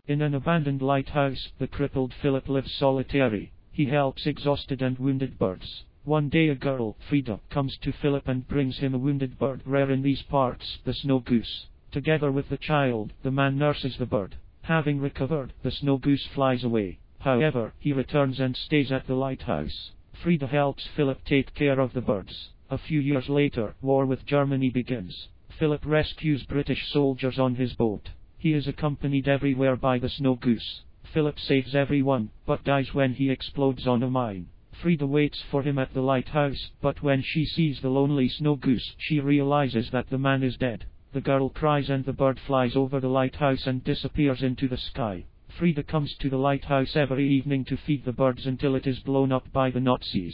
In an abandoned lighthouse, the crippled Philip lives solitary. He helps exhausted and wounded birds. One day a girl, Frida, comes to Philip and brings him a wounded bird rare in these parts, the snow goose. Together with the child, the man nurses the bird. Having recovered, the snow goose flies away. However, he returns and stays at the lighthouse. Frida helps Philip take care of the birds. A few years later, war with Germany begins. Philip rescues British soldiers on his boat. He is accompanied everywhere by the snow goose. Philip saves everyone, but dies when he explodes on a mine. Frida waits for him at the lighthouse, but when she sees the lonely snow goose, she realizes that the man is dead. The girl cries and the bird flies over the lighthouse and disappears into the sky. Frida comes to the lighthouse every evening to feed the birds until it is blown up by the Nazis.